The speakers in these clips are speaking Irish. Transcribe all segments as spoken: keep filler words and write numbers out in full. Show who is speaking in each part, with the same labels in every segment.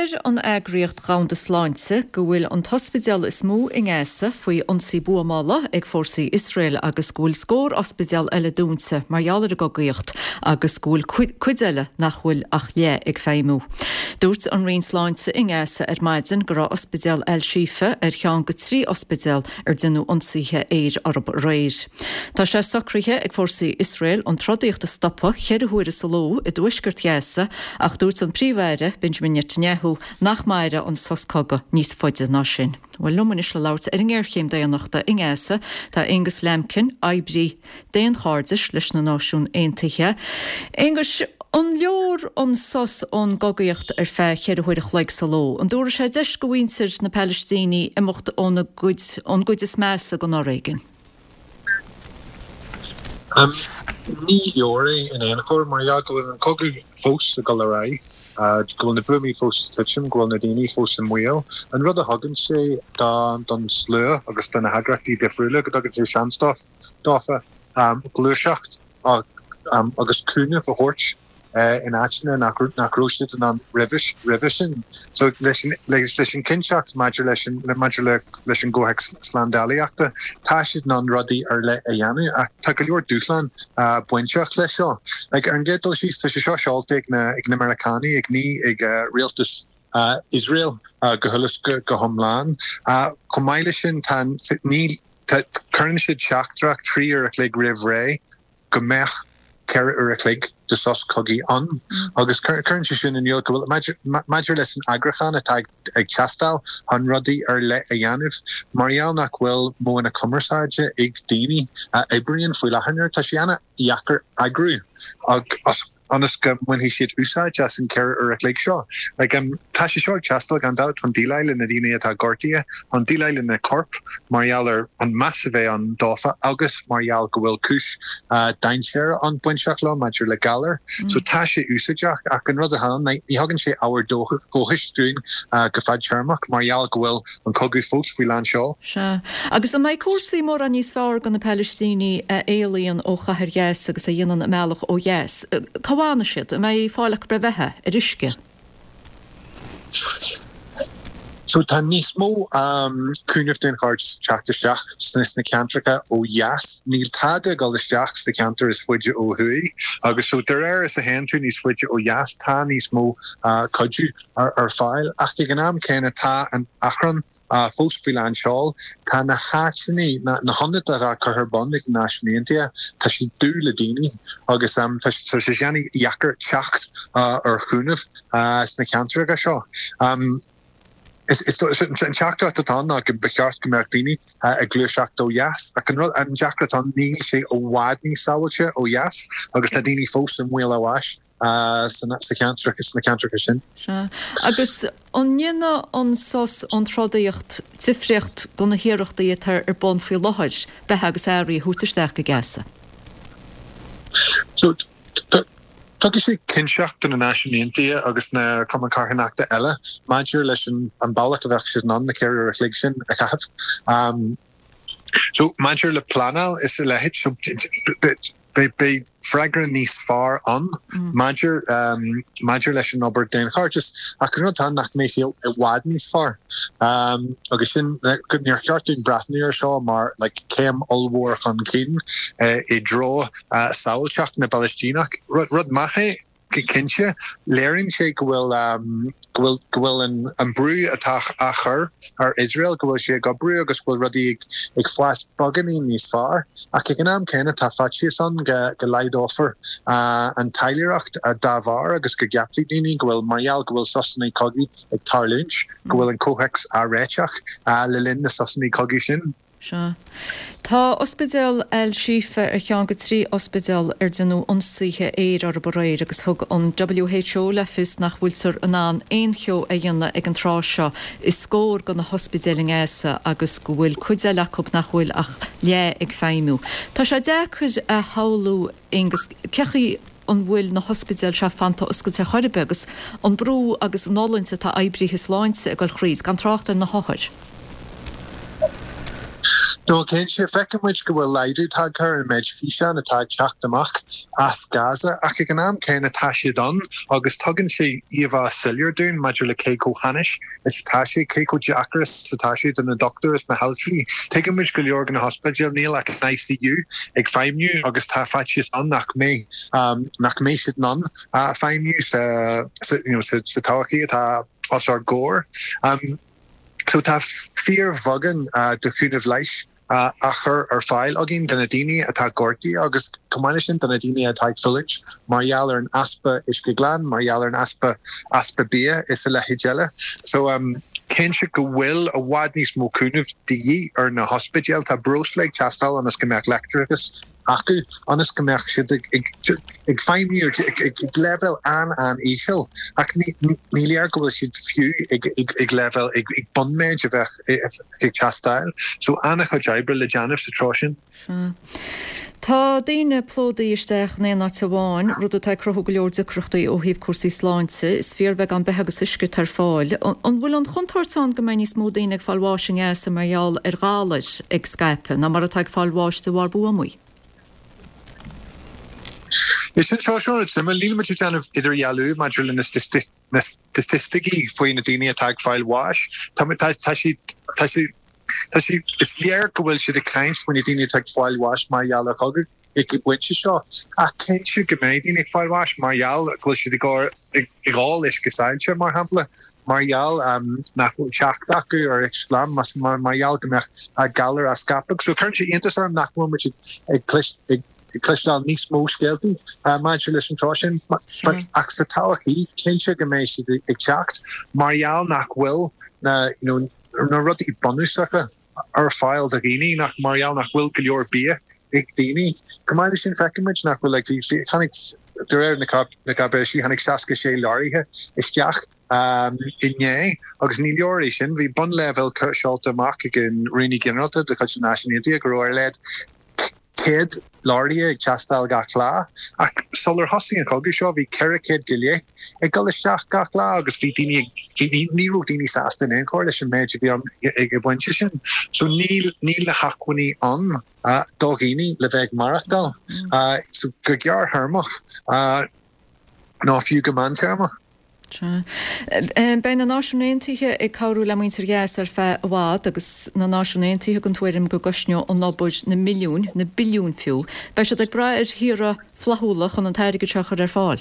Speaker 1: Deir an agriocht round de sláinte go bhfuil an hospidal is mó in Éasa faoi ionsaí buamála ag fórsaí Israel agus gúil scór hospidal eile dúnsa margheallar go gaocht agus gúil cuid eile nach bhfuil ach lé ag féimú. Dúirt an rion sláinte in Éasa ar maidin go raibh hospidal El Shifa ar cheann go trí hospidal ar denú ionsaíthe éir arab réir. Tá sé sacraithe ag fórsaí Israel an trodaíocht a stoppa cheir huair sa ló i dúisgurt Éasa ach dúirt an príomhhéire Benjamin Netanyahu nach maire an soscaga níos foide ná sin. Well luman is le lauert ar an ggéirchéim déanachta in Éasa tá Angus Lemkin aibrí déan chárdis leis na náisiún aontaithe. Angus an leor an sos an gagaíocht ar fé chéir chuir a chleig sa ló. An dúra sé deis go bhhaintir na Palestíní imeacht an gcuid is measa go Noréigen.
Speaker 2: Um, ní leorí in éanachor mar ja go an cogaí fós a galarai. Uh, go na brumi fós titchim, go na dini fós an wheel, and rud a hagan sé don don slur agus don a hagrachti defriúle go agad sé seanstoff dáfa um, glúiseacht ag, um, agus cúne for hort uh, in action nach nach roisted and on revish revision. So legislation kinseacht major legislation major legislation go hex slandaliachta tashid non ruddy or le ayanu a tagalor dúchlan uh, buinseacht le seo. Like an gedol she's to seo shaltig na ig na Americani ig ni ig uh, realtus uh, Israel uh, gohullus go homlan uh, comailishin tan ni current shid shaktrak tree or a clig riv ray go mech ker or a clig de sos cogi on agus current sin in York major major lesson agrachan at ag chastal on ruddy or le ayanif Marial nak will mo in a commerce ig dini Ibrian fuila hunter tashiana yaker agru ag honest when he shit usage just in care or a lake shaw like um tashi short chastal gand out on delile in the dini at gortia on delile in the corp Marial or on massive on dofa august Marial go will kush uh dine share on buinshaklo major legaler mm. So tashi usage I can rather han ni hagan she our do go history uh gafad charmak Marial go will on cogu folks we land shaw
Speaker 1: sure agus a my course more an is far on the Palestini uh, alien o chahar yes agus a yin melach o yes uh, Kawana shit, may fáilech brevethe a riske.
Speaker 2: So tan nismo um kunuf den cards chapter shach snis na cantrica o yas nil tada golisteach the counter is fudge o hui agus so there is a hand to nis fudge o yas ta nismo uh kudju ar ar file ach ganam kena ta and achran Uh, folks filan shawl tan na hatchni na na hundred a carbonic national India ta she do ladini agus um ta she yani yaker chacht uh or hunov uh sna cancer ga shaw um Is is certain chapter at the time I can be cast commercini a glushacto yes I can run and jackraton ni she a wadni salche oh yes agus tadini fos and wheel awash uh so that's the cancer is the cancer sin
Speaker 1: sure agus onjena on sos on trodaíocht tifriocht gona hiireachta itar ar bon fi lohaid be agus airí húteirsteach gasa
Speaker 2: so Tugi sé kinseacht in na national India agus na common carhanachta ella major leis an balach of action non the carrier reflection I have um so major le planal is a lehit so be be fragrant nís far on mm. major um major leis an ober den charges I can not nach me feel a wad nís far um agus sin good near cartoon brathnear shaw mar like came all work on Keen uh, a draw uh Saulchak na Palestina rud rud mahe kinse learning shake will um will will and and brew attack acher or Israel go she go brew agus will ruddy ag fast bugging in this far a kiganam kenna tafachi son ga ga light offer uh and Tylerach a davar agus ga gapti dini go will Marial go will sosni cogi ag tarlunch go will and cohex a rechach uh lilin the sosni cogi sin
Speaker 1: Sure. Tá hospidal El Shifa ar cheann go trí hospidal ar denú ionsaithe éir ar boréir agus thug an W H O le fis nach bhfuiltar an an aon cheo a dhéanana ag an trá seo is scór go na hospidal in Éasa agus go bhfuil cuid a lecup nach bhfuil ach lé ag féimú. Tá sé de chuid a haulú agus cechaí an bhfuil na hospidal se fanta oscailte choirbe agus an brú agus nólainsa tá aibríthe sláinte a gáil chrís gan tráchtar na háid.
Speaker 2: No ken se fekken which go leidu tag her and mej fishan a tag chach demach as Gaza ac gan am ken a tashi don August tuggin se Eva Sillier doing major Keiko Hanish is tashi Keiko Jackris tashi and the doctor is na haltri taken which go organ hospital neil like an I C U ag five new August ha fatchis on nak me um nak me sit none uh five new uh you know so so talkie ta us our gore um so ta fear vogan uh de kun of life Uh, acher ar file agin Donadini atá Gorky agus Comanation Donadini atá Village Marial ar an aspa Ishgiglan Marial ar an aspa aspa bia is a lehigela so um Kenshik go will a wadnis mo kunuf di ar na hospital ta brosleg chastal on us gemerk lecturus Aku honest gemerk should ik find me ik level an an ishel ak ni leer go should few ik ik level ik ik bond mage of ik chastal so anna Jaibre le Janif Citroshin.
Speaker 1: Tá daine plódaí isteach na náháin rud atá crothú go leor de cruchtaí ó híomh cuasaí sláinte is fearbheith an bethe agus isce tar fáil an bhfuil an chuntartán go mbeidh níos mó daine ag fáilháising é sa margheall ar gáis ag Skype na mar atá ag fáilháis sa bhar bua muoi.
Speaker 2: Is it so it's similar little much of either yalu major in the statistics for in the tag file wash tashi tashi tashi it's the air will should the kinds when you didn't tag file wash my yalla cogger ik went shot I can't you get me didn't file wash my yalla will should go all is gesainsche mar hample Marial um nach chakdaku or exclam mas Marial gemerk a galler as capuk so currently interesting nach one which it clish Clishal ní smó skelti modulation troshin but axa tawaki kencha gemeshi ag chacht Marial nach will na you know na ruddy bonusaka ar file dagini nach Marial nach will gilior bia ag dini commandation fekimage nach will like the der na cap na cabeshi hanik saska she larihe is jach um inye agus ní leoration vi bun level kurshalt mark again Rini Generalta the culture nationality grower led kid Laria chastal gachla ac solar hosting cogu seo vi kerkid gilie e gal seach gachla agus vi dini ni ro dini sastin en coalition major vi ag bunchison so níl níl le hacwini on uh dogini le veg maradal uh so gyar hermach uh no few gaman termach
Speaker 1: Bei na náisiúnéontaithe ag cabhrú le muintir gheas ar feith bhád agus na náisiúnéontaithe an tuairim go gosneo an nóbuid na milliún na biliún fiú. Bei se ag bra ar híra flathúlach an an tairige teachar ar fáil.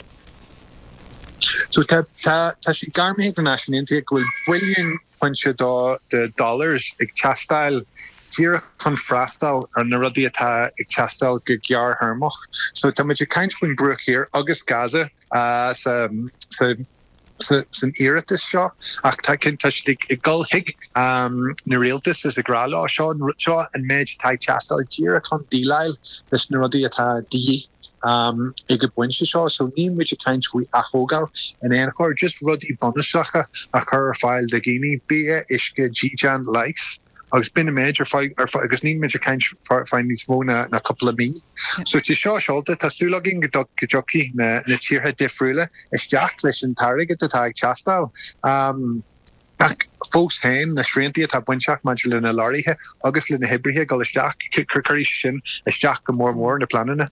Speaker 2: So tá sí garmhéag na náisiúnéontaithe go bhfuil billion pointse dá de dollars ag teastáil Díra chun freastal ar na rudí atá ag teastáil go gear hermach. So tá muidir caint faoin brúch here agus Gaza uh, sa, sa san iritas seo ach tá cinn tá i gul hiig um, na réaltas is a grálá seo seo an méid tá teastal díra chun dílail leis na rudí atá dí um, ag go buinte seo so ní muidir caint faoi athógáil in éanair just rudí bonusacha a chur ar fáil de géine bí isce G-Jan likes agus bin a major fight or agus ní major kind find these mo na na couple of me so ti seo sholta tá súlagin go jockey na na tíortha difriúile is jack leis an tarig at tag chastal um ac fós hain na srénti tá buinteach maidir le na láirithe agus le na hebrithe go is jack curry sin is jack go mór mór na planana